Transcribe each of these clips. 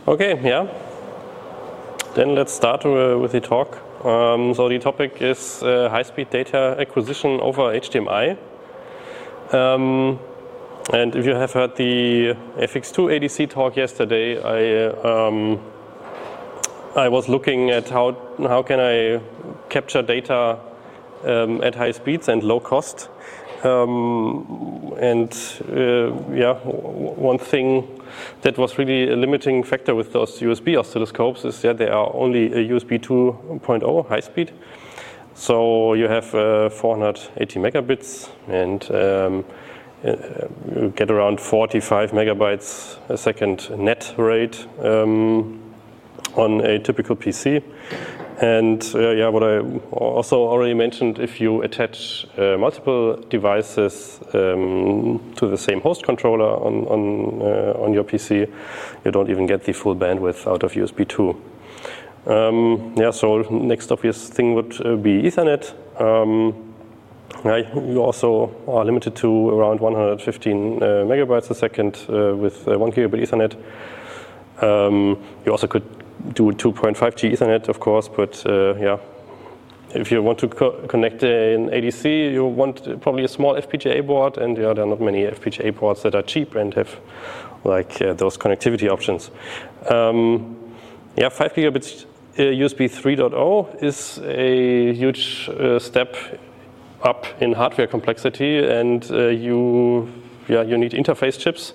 Okay, yeah. Then let's start with the talk. So the topic is high-speed data acquisition over HDMI. And if you have heard the FX2 ADC talk yesterday, I was looking at how can I capture data at high speeds and low cost. One thing that was really a limiting factor with those USB oscilloscopes is that they are only a USB 2.0 high speed. So you have 480 megabits and you get around 45 megabytes a second net rate on a typical PC. And what I also already mentioned, if you attach multiple devices to the same host controller on your PC, you don't even get the full bandwidth out of USB 2. So next obvious thing would be Ethernet. You also are limited to around 115 megabytes a second with 1 gigabit Ethernet. You also could do 2.5G Ethernet, of course, but if you want to connect an ADC, you want probably a small FPGA board, and there are not many FPGA boards that are cheap and have those connectivity options. 5 gigabits USB 3.0 is a huge step up in hardware complexity, and you need interface chips.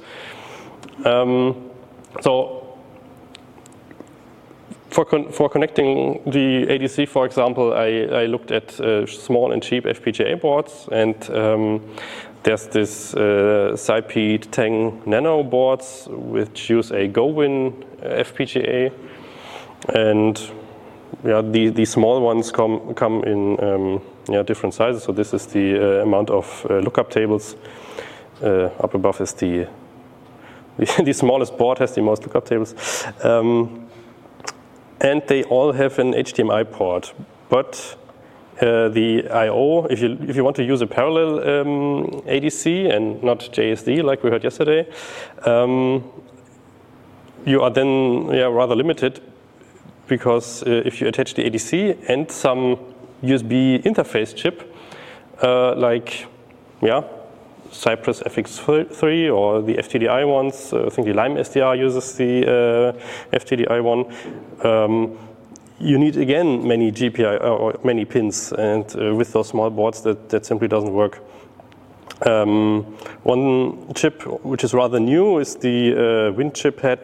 For connecting the ADC, for example, I looked at small and cheap FPGA boards, and there's this SiPe Tang Nano boards which use a GoWin FPGA, and the small ones come in different sizes. So this is the amount of lookup tables. Up above is the smallest board has the most lookup tables. And they all have an HDMI port, but the I/O, if you want to use a parallel ADC and not JSD like we heard yesterday, you are then rather limited, because if you attach the ADC and some USB interface chip, Cypress FX3 or the FTDI ones. I think the Lime SDR uses the FTDI one. You need again many GPI or many pins, and with those small boards that simply doesn't work. One chip which is rather new is the WinChiphead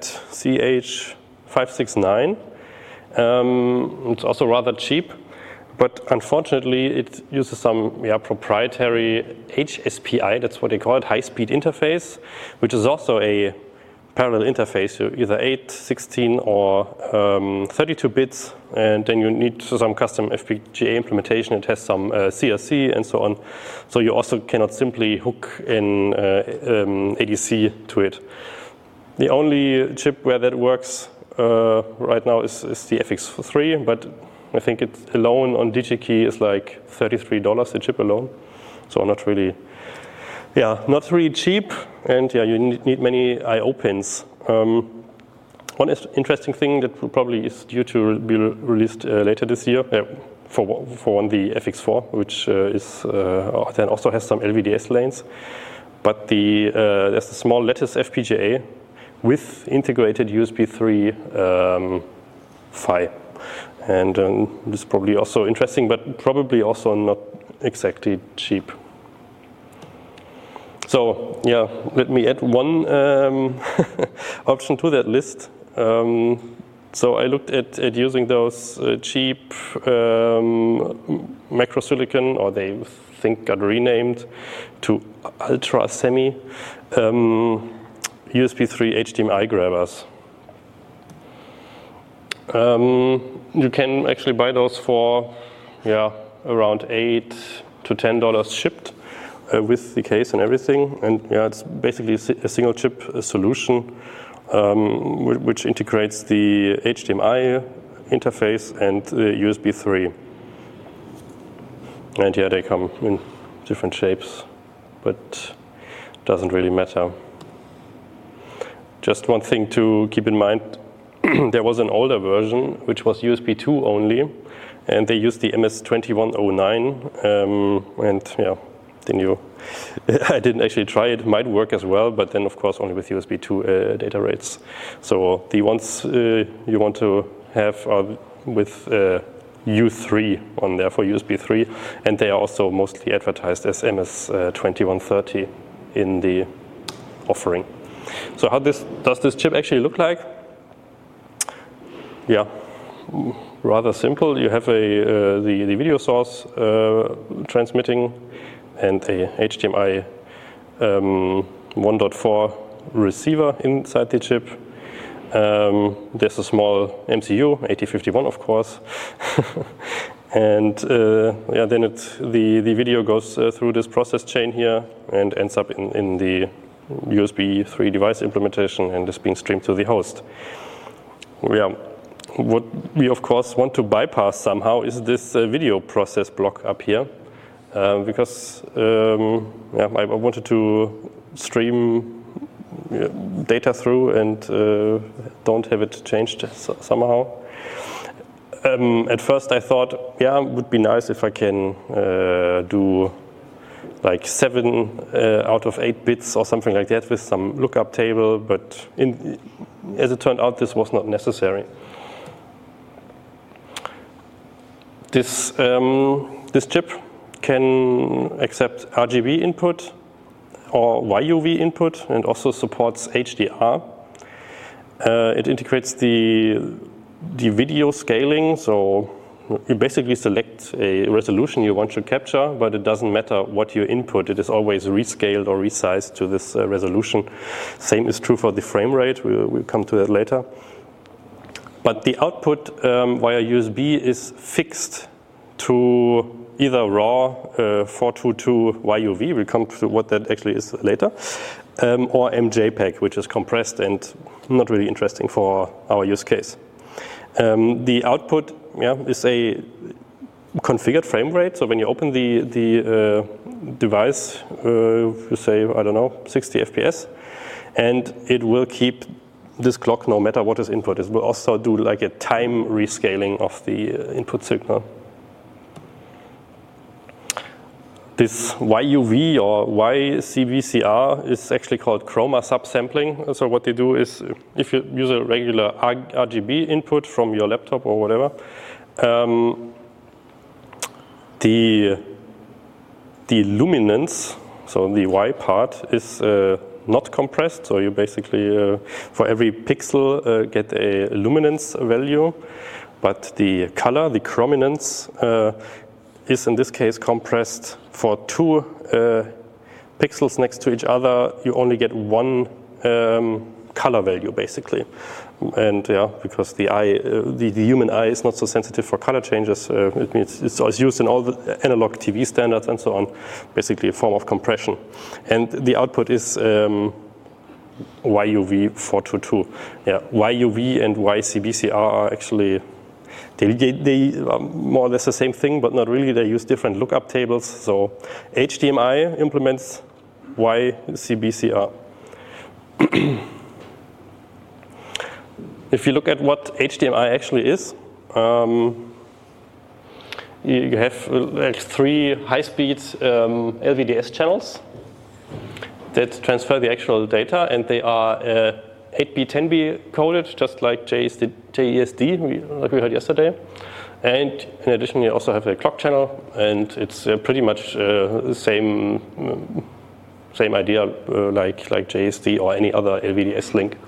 CH569. It's also rather cheap. But unfortunately, it uses some proprietary HSPI, that's what they call it, high-speed interface, which is also a parallel interface, either 8, 16, or 32 bits, and then you need some custom FPGA implementation. It has some CRC and so on. So you also cannot simply hook an ADC to it. The only chip where that works right now is the FX3, but I think it alone on DigiKey is like $33 a chip alone, so not really cheap, and you need many I/O pins. One interesting thing that probably is due to be released later this year, for one the FX4, which then also has some LVDS lanes, but there's a small lattice FPGA with integrated USB 3 PHY. And this is probably also interesting, but probably also not exactly cheap. So let me add one option to that list. So I looked at using those cheap macrosilicon, or they think got renamed to Ultra Semi USB 3 HDMI grabbers. You can actually buy those for around $8 to $10 shipped with the case and everything, and it's basically a single chip solution which integrates the HDMI interface and the USB 3. And they come in different shapes, but doesn't really matter. Just one thing to keep in mind there was an older version which was USB 2 only, and they used the MS2109, and yeah, then I didn't actually try it. It might work as well, but then of course only with USB 2 data rates. So the ones you want to have are with U3 on there for USB 3, and they are also mostly advertised as MS2130 in the offering. So how does this chip actually look like? Yeah, rather simple. You have the video source transmitting and a HDMI 1.4 receiver inside the chip. There's a small MCU, 8051 of course, and yeah, then the video goes through this process chain here and ends up in the USB 3 device implementation and is being streamed to the host. Yeah. What we of course want to bypass somehow is this video process block up here, because yeah, I wanted to stream data through and don't have it changed somehow. At first I thought, yeah, it would be nice if I can do like 7 out of 8 bits or something like that with some lookup table, but as it turned out, this was not necessary. This chip can accept RGB input or YUV input and also supports HDR. It integrates the video scaling, so you basically select a resolution you want to capture, but it doesn't matter what you input. It is always rescaled or resized to this resolution. Same is true for the frame rate. We'll come to that later. But the output via USB is fixed to either raw 422 YUV, we'll come to what that actually is later, or MJPEG, which is compressed and not really interesting for our use case. The output is a configured frame rate, so when you open the device, you say, I don't know, 60 FPS, and it will keep this clock no matter what is input. It will also do like a time rescaling of the input signal. This YUV or YCBCR is actually called chroma subsampling. So what they do is, if you use a regular RGB input from your laptop or whatever, the luminance, so the Y part, is not compressed, so you basically for every pixel get a luminance value, but the color, the chrominance, is in this case compressed for 2 pixels next to each other. You only get 1 color value basically, and yeah, because the eye, the human eye is not so sensitive for color changes. It means it's used in all the analog TV standards and so on. Basically, a form of compression, and the output is YUV 422. Yeah, YUV and YCBCR are actually they are more or less the same thing, but not really. They use different lookup tables. So HDMI implements YCBCR. If you look at what HDMI actually is, you have like 3 high-speed LVDS channels that transfer the actual data, and they are 8B, 10B coded, just like JESD, like we heard yesterday. And in addition, you also have a clock channel, and it's pretty much the same idea like JESD or any other LVDS link.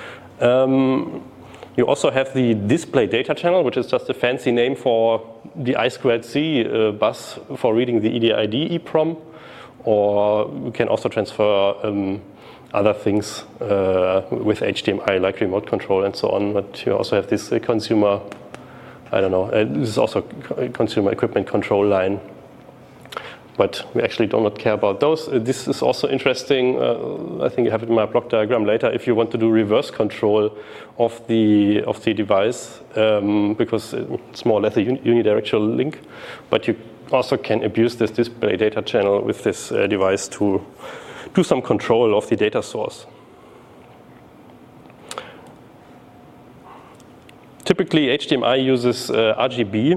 You also have the display data channel, which is just a fancy name for the I2C bus for reading the EDID EEPROM, or you can also transfer other things with HDMI, like remote control and so on. But you also have this consumer, I don't know, this is also a consumer equipment control line. But we actually do not care about those. This is also interesting. I think I have it in my block diagram later. If you want to do reverse control of the device, because it's more or less a unidirectional link, but you also can abuse this display data channel with this device to do some control of the data source. typically HDMI uses RGB,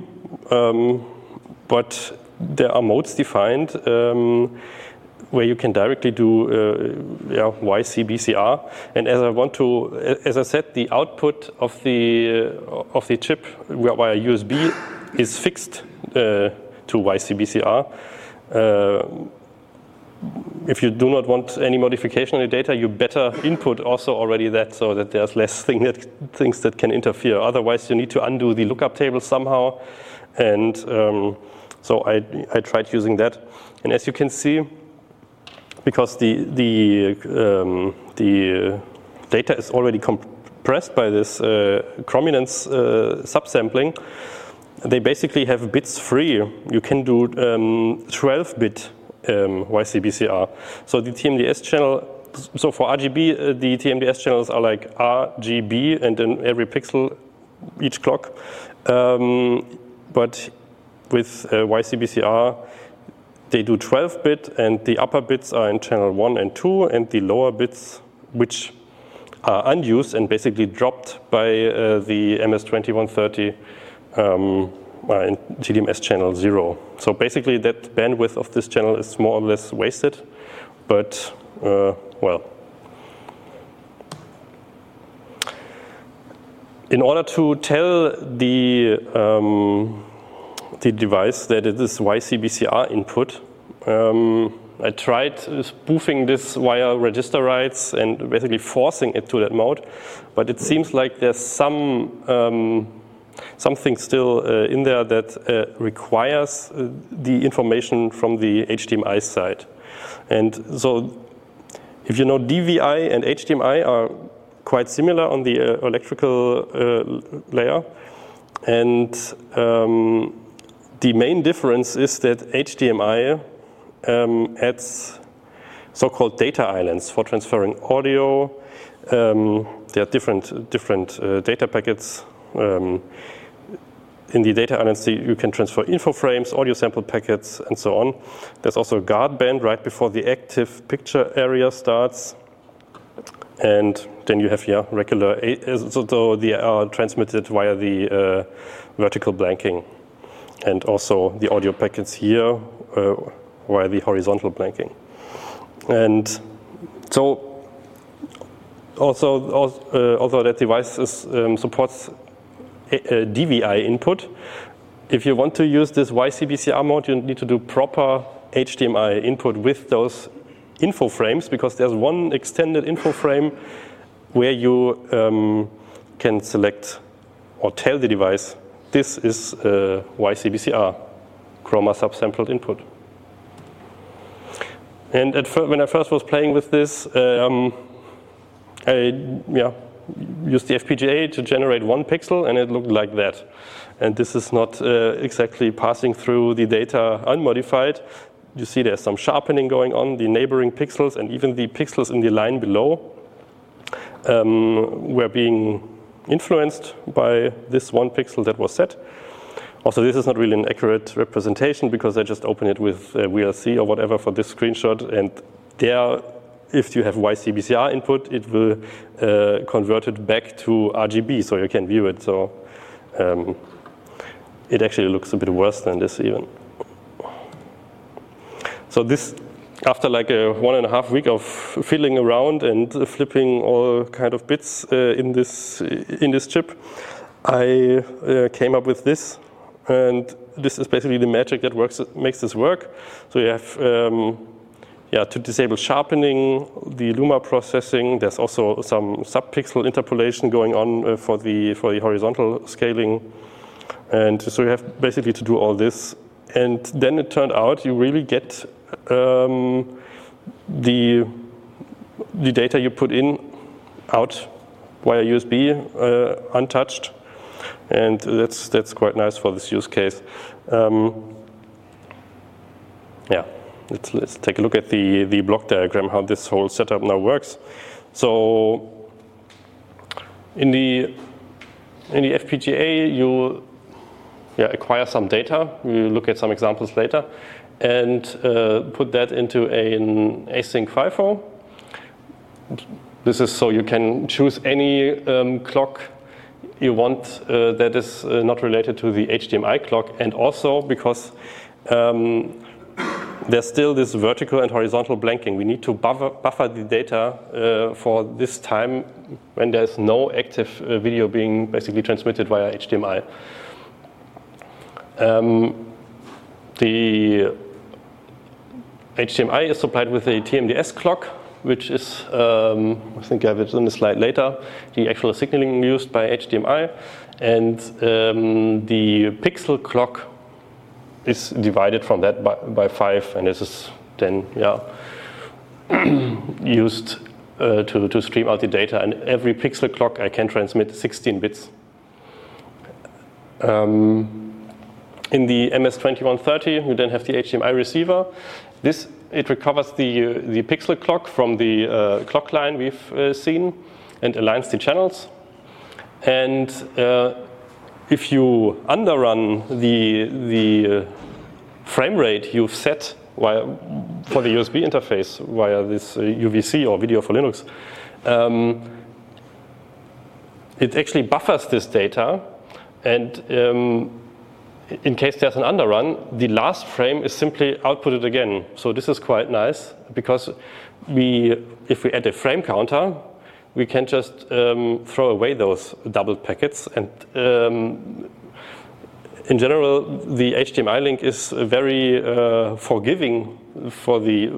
but there are modes defined where you can directly do YCBCR. And as I said, the output of the chip via USB is fixed to YCBCR. If you do not want any modification on the data, you better input also already that, so that there's less things that can interfere. Otherwise, you need to undo the lookup table somehow. And so I tried using that. And as you can see, because the data is already compressed by this chrominance subsampling, they basically have bits free. You can do 12-bit YCBCR. So the TMDS channel, so for RGB, the TMDS channels are like RGB, and then every pixel each clock. But with YCBCR, they do 12-bit, and the upper bits are in channel 1 and 2, and the lower bits, which are unused and basically dropped by the MS-2130 in TDMS channel 0. So basically that bandwidth of this channel is more or less wasted, but well. In order to tell the device that it is YCBCR input, I tried spoofing this via register writes and basically forcing it to that mode, but it seems like there's something still in there that requires the information from the HDMI side. And so if you know, DVI and HDMI are quite similar on the electrical layer, and the main difference is that HDMI adds so-called data islands for transferring audio. There are different data packets. In the data islands, you can transfer info frames, audio sample packets, and so on. There's also a guard band right before the active picture area starts. And then you have regular, so they are transmitted via the vertical blanking. And also the audio packets here via the horizontal blanking. And so although that device supports DVI input, if you want to use this YCBCR mode, you need to do proper HDMI input with those info frames, because there's one extended info frame where you can select or tell the device this is YCBCR, chroma subsampled input. And when I first was playing with this, I used the FPGA to generate one pixel, and it looked like that. And this is not exactly passing through the data unmodified. You see there's some sharpening going on. The neighboring pixels and even the pixels in the line below were being influenced by this one pixel that was set. Also, this is not really an accurate representation, because I just open it with VLC or whatever for this screenshot, and there, if you have YCBCR input, it will convert it back to RGB, so you can view it. So it actually looks a bit worse than this even. So this, after like a 1.5 week of fiddling around and flipping all kind of bits in this chip, I came up with this, and this is basically the magic that makes this work. So you have to disable sharpening, the Luma processing. There's also some sub-pixel interpolation going on for the horizontal scaling, and so you have basically to do all this. And then it turned out you really get the data you put in out via USB untouched, and that's quite nice for this use case. Let's take a look at the block diagram, how this whole setup now works. So in the FPGA, you acquire some data. We'll look at some examples later, and put that into an async FIFO. This is so you can choose any clock you want that is not related to the HDMI clock, and also because there's still this vertical and horizontal blanking. We need to buffer the data for this time when there's no active video being basically transmitted via HDMI. The HDMI is supplied with a TMDS clock, which is, I think I have it on the slide later, the actual signaling used by HDMI. And the pixel clock is divided from that by 5, and this is then used to stream out the data. And every pixel clock I can transmit 16 bits. In the MS2130, you then have the HDMI receiver. It recovers the pixel clock from the clock line we've seen and aligns the channels. And if you underrun the frame rate you've set for the USB interface via this UVC or Video for Linux, it actually buffers this data, and in case there's an underrun, the last frame is simply outputted again. So this is quite nice, because if we add a frame counter, we can just throw away those doubled packets. And in general, the HDMI link is very forgiving for the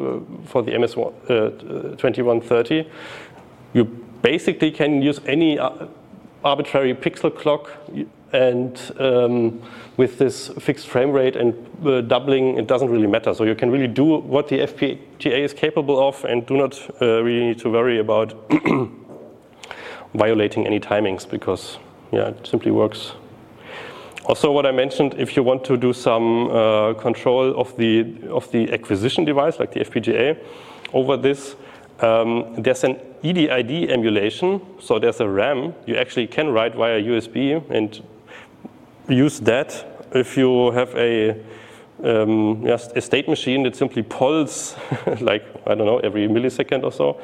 MS2130. You basically can use any arbitrary pixel clock, and with this fixed frame rate and doubling, it doesn't really matter. So you can really do what the FPGA is capable of, and do not really need to worry about violating any timings, because it simply works. Also, what I mentioned, if you want to do some control of the acquisition device, like the FPGA, over this, there's an EDID emulation. So there's a RAM you actually can write via USB and use that. If you have a state machine that simply polls, like, I don't know, every millisecond or so,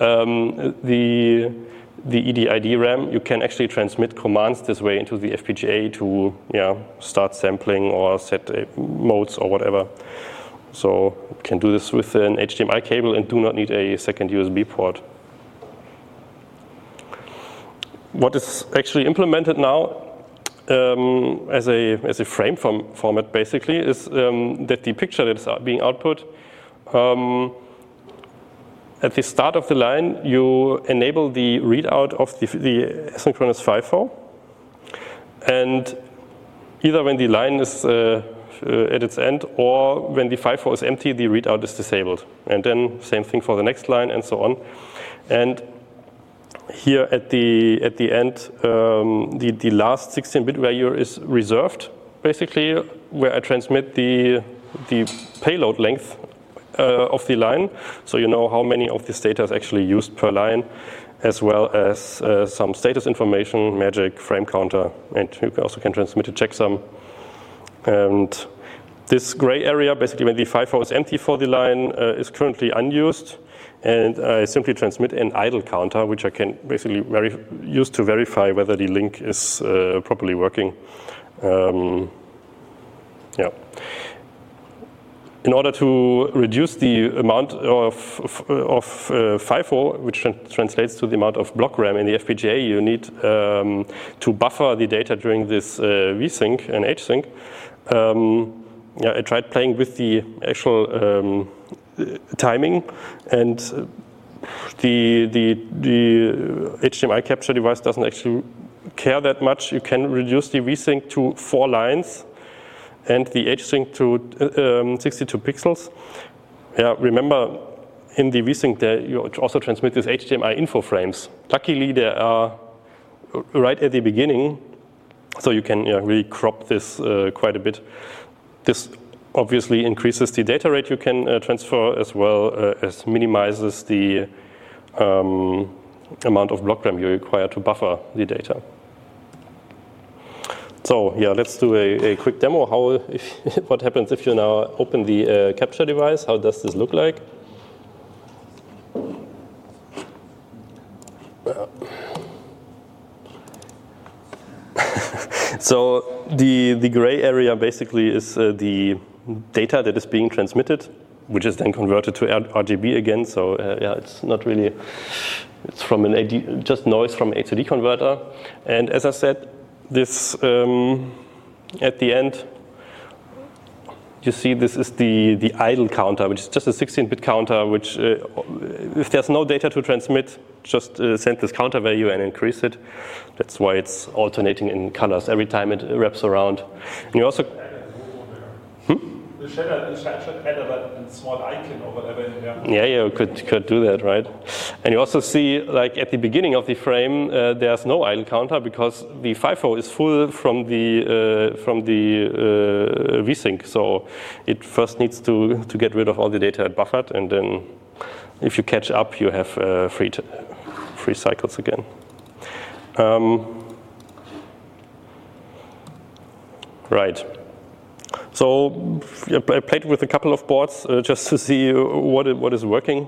the EDID RAM, you can actually transmit commands this way into the FPGA to start sampling or set modes or whatever. So you can do this with an HDMI cable and do not need a second USB port. What is actually implemented now as a frame format basically is that the picture that is being output, at the start of the line, you enable the readout of the asynchronous FIFO, and either when the line is at its end or when the FIFO is empty, the readout is disabled. And then same thing for the next line and so on. And here at the end, the last 16-bit value is reserved, basically, where I transmit the payload length of the line, so you know how many of this data is actually used per line, as well as some status information, magic, frame counter, and you also can transmit a checksum. And this gray area, basically when the FIFO is empty for the line, is currently unused, and I simply transmit an idle counter, which I can basically use to verify whether the link is properly working. In order to reduce the amount of FIFO, which translates to the amount of block RAM in the FPGA, you need to buffer the data during this VSync and HSync. I tried playing with the actual timing, and the HDMI capture device doesn't actually care that much. You can reduce the VSync to 4 lines, and the HSync to 62 pixels. Remember, in the VSync there you also transmit these HDMI info frames. Luckily, they are right at the beginning, so you can really crop this quite a bit. This obviously increases the data rate you can transfer, as well as minimizes the amount of block RAM you require to buffer the data. So let's do a quick demo. What happens if you now open the capture device? How does this look like? So the gray area basically is the data that is being transmitted, which is then converted to RGB again. So yeah, it's not really, it's from an just noise from an AD converter. And as I said, this at the end, you see this is the idle counter, which is just a 16-bit counter, which if there's no data to transmit, just send this counter value and increase it. That's why it's alternating in colors every time it wraps around. And you also... The shadow add a small icon or whatever in there. Yeah, you could do that, right? And you also see, like at the beginning of the frame, there's no idle counter because the FIFO is full from the VSync. So it first needs to get rid of all the data it buffered, and then if you catch up, you have free cycles again. Right. So I played with a couple of boards just to see what is working.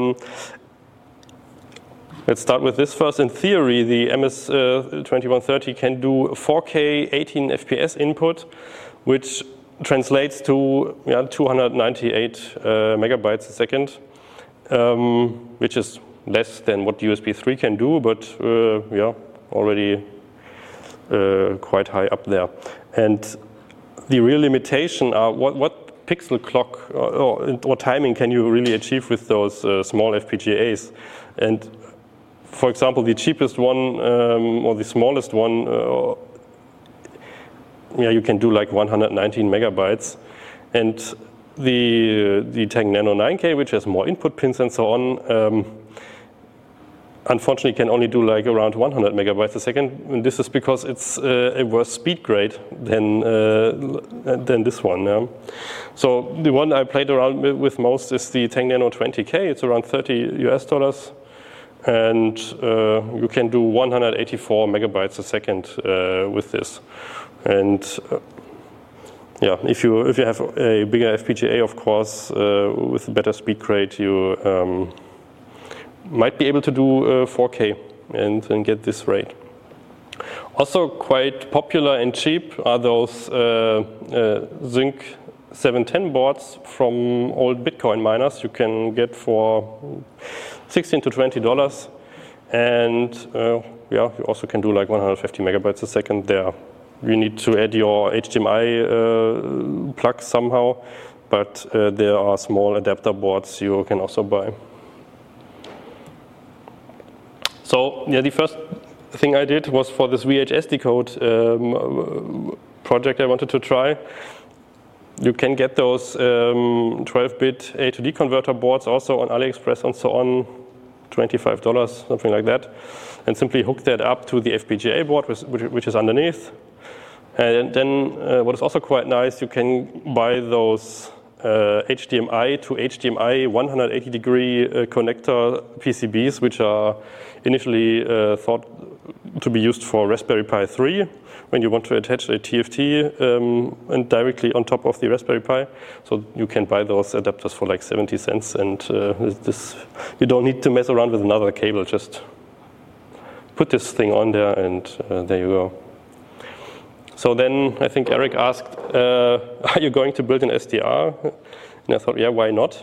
Let's start with this first. In theory, the MS2130 can do 4K 18 FPS input, which translates to 298 megabytes a second, which is less than what USB 3 can do, but already quite high up there. And the real limitation are what pixel clock or timing can you really achieve with those small FPGAs. And for example, the cheapest one or the smallest one, you can do like 119 megabytes. And the Tang Nano 9K, which has more input pins and so on, unfortunately can only do like around 100 megabytes a second. And this is because it's a worse speed grade than this one. Yeah. So the one I played around with most is the Tang Nano 20K. It's around $30 US. And you can do 184 megabytes a second with this. And if you have a bigger FPGA, of course, with a better speed grade, you might be able to do 4K and get this rate. Also quite popular and cheap are those Zynq 710 boards from old Bitcoin miners. You can get for $16 to $20. And you also can do like 150 megabytes a second there. You need to add your HDMI plug somehow, but there are small adapter boards you can also buy. So the first thing I did was for this VHS decode project I wanted to try. You can get those 12-bit A to D converter boards also on AliExpress and so on, $25, something like that, and simply hook that up to the FPGA board, which is underneath. And then what is also quite nice, you can buy those HDMI to HDMI 180-degree connector PCBs, which are initially thought to be used for Raspberry Pi 3 when you want to attach a TFT and directly on top of the Raspberry Pi. So you can buy those adapters for like 70 cents, and this you don't need to mess around with another cable. Just put this thing on there, and there you go. So then I think Eric asked, are you going to build an SDR? And I thought, yeah, why not?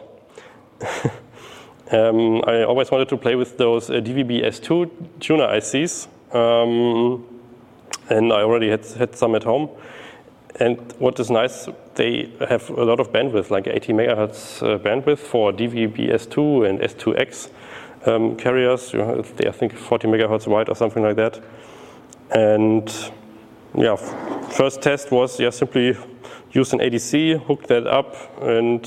I always wanted to play with those DVB-S2 tuner ICs. And I already had some at home. And what is nice, they have a lot of bandwidth, like 80 megahertz bandwidth for DVB-S2 and S2X carriers. They, I think, 40 megahertz wide or something like that. And first test was simply use an ADC, hook that up, and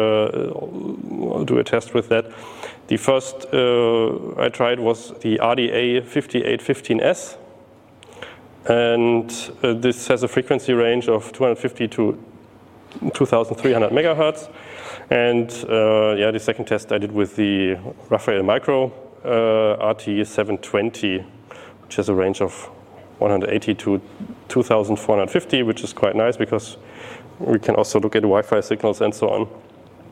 do a test with that. The first I tried was the RDA5815S, and this has a frequency range of 250 to 2,300 megahertz. And the second test I did with the Rafael Micro RT720, which has a range of 180 to 2,450, which is quite nice because we can also look at Wi-Fi signals and so on.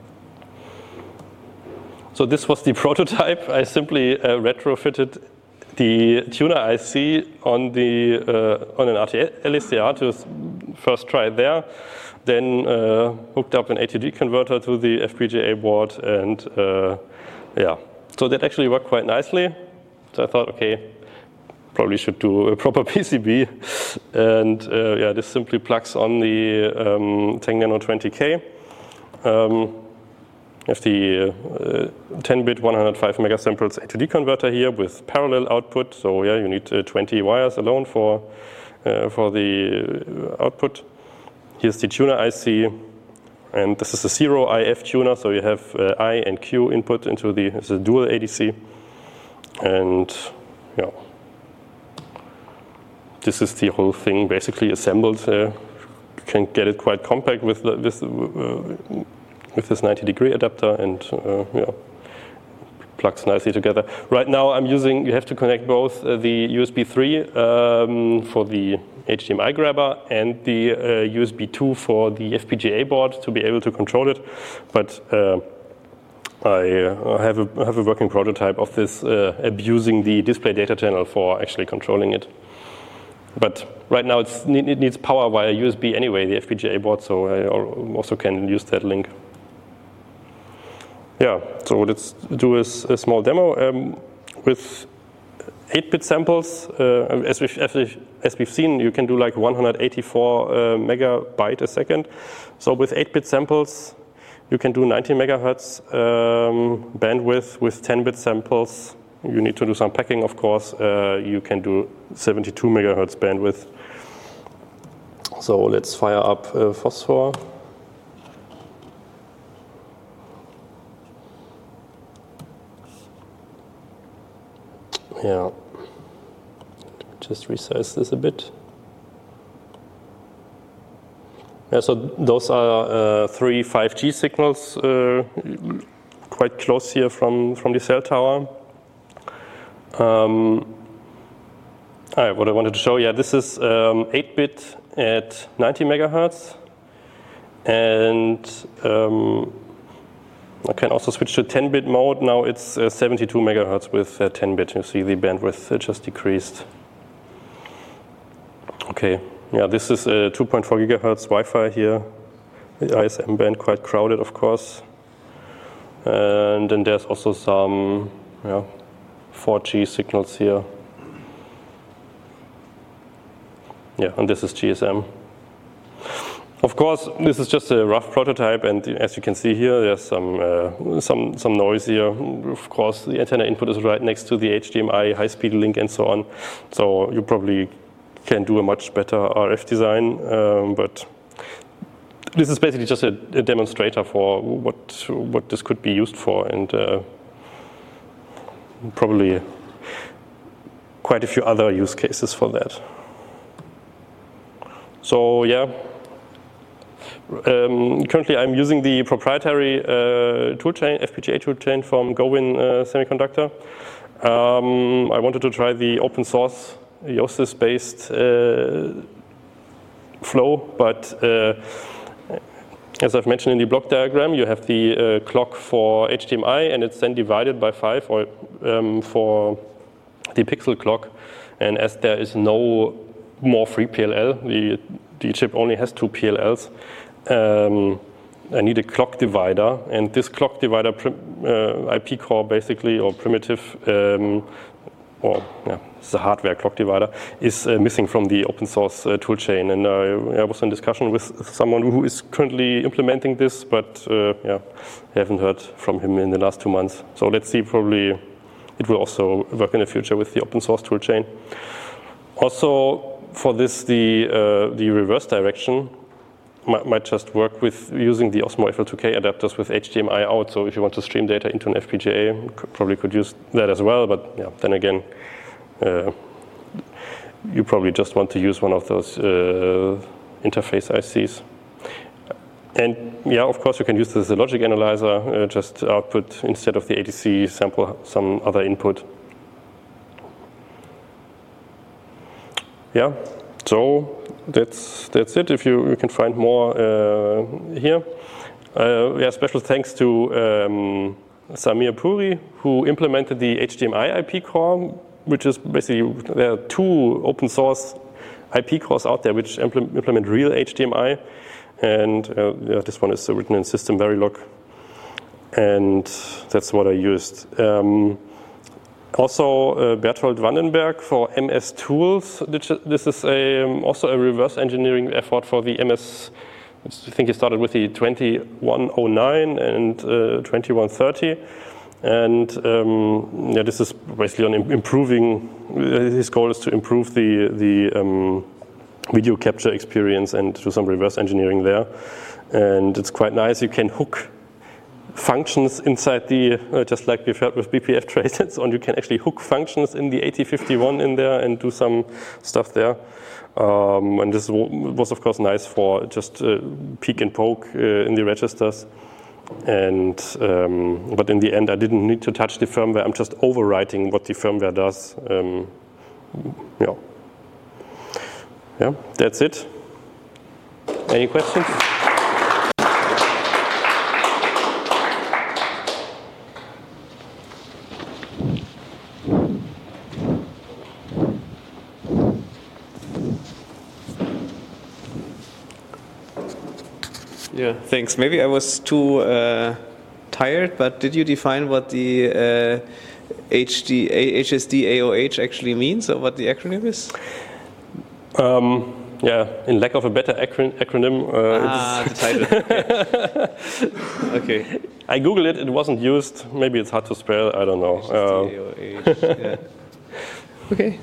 So this was the prototype. I simply retrofitted the tuner IC on an RTL LSTR to first try it there, then hooked up an ATD converter to the FPGA board, and yeah, so that actually worked quite nicely. So I thought, okay, probably should do a proper PCB, and yeah, this simply plugs on the Tengnano 20K. You have the 10-bit 105 megasamples ATD converter here with parallel output. So yeah, you need 20 wires alone for the output. Here's the tuner IC, and this is a 0 IF tuner. So you have I and Q input into it's a dual ADC, and yeah, this is the whole thing basically assembled. You can get it quite compact with this 90-degree adapter, and yeah, plugs nicely together. Right now you have to connect both the USB 3 for the HDMI grabber and the USB 2 for the FPGA board to be able to control it. But I have a working prototype of this abusing the display data channel for actually controlling it. But right now it needs power via USB anyway, the FPGA board, so I also can use that link. Yeah, so let's do a small demo with 8-bit samples. As we've seen, you can do like 184 megabyte a second. So with 8-bit samples, you can do 90 megahertz bandwidth. With 10-bit samples, you need to do some packing, of course. You can do 72 megahertz bandwidth. So let's fire up Phosphor. Yeah, just resize this a bit. Yeah, so those are 3 5G signals, quite close here from the cell tower. What I wanted to show, yeah, this is 8-bit at 90 megahertz, and I can also switch to 10-bit mode. Now it's 72 megahertz with 10-bit. You see the bandwidth just decreased. Okay, yeah, this is a 2.4 gigahertz Wi-Fi here. The ISM band quite crowded, of course. And then there's also some 4G signals here. Yeah, and this is GSM. Of course, this is just a rough prototype, and as you can see here, there's some noise here. Of course, the antenna input is right next to the HDMI high-speed link and so on. So you probably can do a much better RF design, but this is basically just a demonstrator for what this could be used for, and probably quite a few other use cases for that. So yeah. Currently, I'm using the proprietary toolchain, FPGA toolchain from Gowin Semiconductor. I wanted to try the open source Yosys-based flow, but as I've mentioned in the block diagram, you have the clock for HDMI, and it's then divided by 5 for the pixel clock. And as there is no more free PLL, the chip only has 2 PLLs. I need a clock divider, and this clock divider IP core basically, or primitive, it's a hardware clock divider, is missing from the open source toolchain. And I was in discussion with someone who is currently implementing this, but I haven't heard from him in the last 2 months. So let's see, probably it will also work in the future with the open source toolchain. Also, for this, the reverse direction might just work with using the Osmo FL2K adapters with HDMI out. So if you want to stream data into an FPGA, probably could use that as well. But yeah, then again, you probably just want to use one of those interface ICs. And yeah, of course, you can use this as a logic analyzer, just output instead of the ADC sample some other input. Yeah, so that's it. If you can find more here. Special thanks to Samir Puri, who implemented the HDMI IP core which is basically, there are 2 open source IP cores out there which implement real HDMI, and this one is written in System Verilog, and that's what I used. Also, Berthold Vandenberg for MS Tools. This is also a reverse engineering effort for the MS. I think he started with the 2109 and 2130. And this is basically on improving. His goal is to improve the video capture experience and do some reverse engineering there. And it's quite nice. You can hook functions inside the, just like we've heard with BPF trace and so on, you can actually hook functions in the AT51 in there and do some stuff there. And this was of course nice for just peek and poke in the registers. And but in the end, I didn't need to touch the firmware. I'm just overwriting what the firmware does. Yeah, that's it. Any questions? Yeah, thanks. Maybe I was too tired, but did you define what the HSD AOH actually means, or what the acronym is? Yeah, in lack of a better acronym. The title. Okay. I googled it. It wasn't used. Maybe it's hard to spell. I don't know. HSD AOH. Yeah. Okay.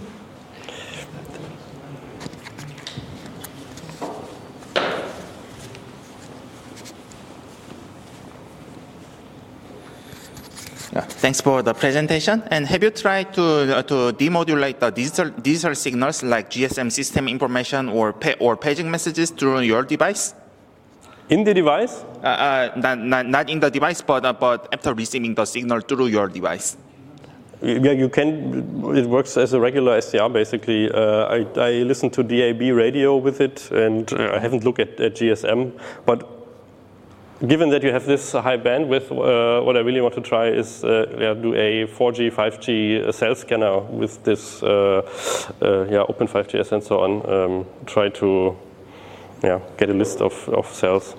Thanks for the presentation. And have you tried to demodulate the digital signals like GSM system information or paging messages through your device? In the device? Not in the device, but after receiving the signal through your device. Yeah, you can. It works as a regular SDR basically. I listen to DAB radio with it, and I haven't looked at GSM, but given that you have this high bandwidth, what I really want to try is do a 4G, 5G cell scanner with this Open 5GS and so on. Try to get a list of cells.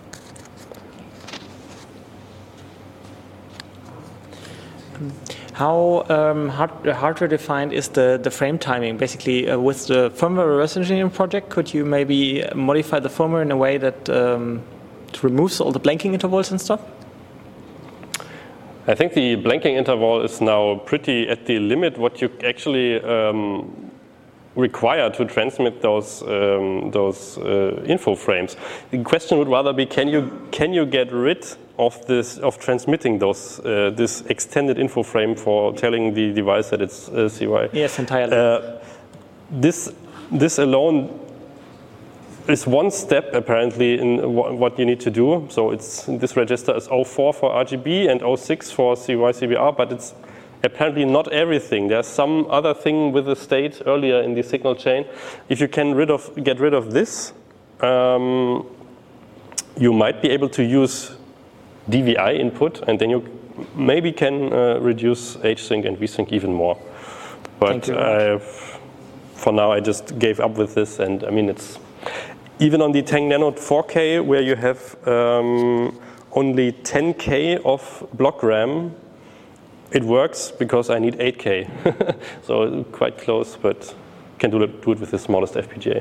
How hardware defined is the frame timing? Basically, with the firmware reverse engineering project, could you maybe modify the firmware in a way that removes all the blanking intervals and stuff? I think the blanking interval is now pretty at the limit what you actually require to transmit those info frames. The question would rather be, can you get rid of transmitting this extended info frame for telling the device that it's CY? Yes, entirely. This alone is one step apparently in what you need to do. So this register is 04 for RGB and 06 for CY/CBR, but it's apparently not everything. There's some other thing with the state earlier in the signal chain. If you can get rid of this, you might be able to use DVI input, and then you maybe can reduce H-sync and V-sync even more. But for now, I just gave up with this, and I mean it's even on the Tang Nano 4K, where you have only 10K of block RAM, it works because I need 8K. So quite close, but can do it with the smallest FPGA.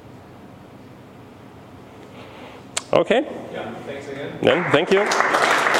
Okay. Yeah, thanks again. Then, thank you.